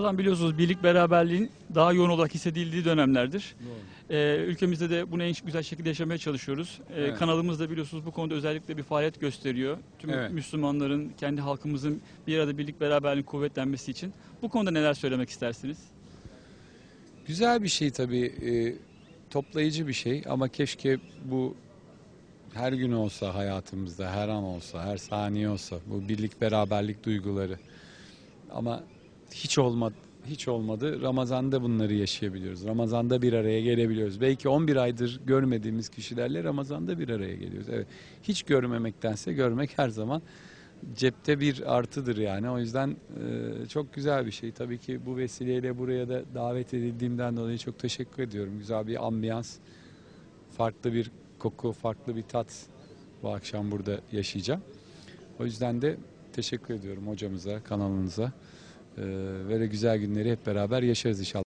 Ramazan biliyorsunuz birlik beraberliğin daha yoğun olarak hissedildiği dönemlerdir. Ülkemizde de bunu en güzel şekilde yaşamaya çalışıyoruz. Evet. Kanalımız da biliyorsunuz bu konuda özellikle bir faaliyet gösteriyor. Tüm Evet. Müslümanların, kendi halkımızın bir arada birlik beraberliğin kuvvetlenmesi için. Bu konuda neler söylemek istersiniz? Güzel bir şey tabii, toplayıcı bir şey ama keşke bu her gün olsa hayatımızda, her an olsa, her saniye olsa bu birlik beraberlik duyguları. Ama hiç olmadı. Ramazan'da bunları yaşayabiliyoruz. Ramazan'da bir araya gelebiliyoruz. Belki 11 aydır görmediğimiz kişilerle Ramazan'da bir araya geliyoruz. Evet. Hiç görmemektense görmek her zaman cepte bir artıdır yani. O yüzden çok güzel bir şey. Tabii ki bu vesileyle buraya da davet edildiğimden dolayı çok teşekkür ediyorum. Güzel bir ambiyans, farklı bir koku, farklı bir tat bu akşam burada yaşayacağım. O yüzden de teşekkür ediyorum hocamıza, kanalınıza. Böyle güzel günleri hep beraber yaşarız inşallah.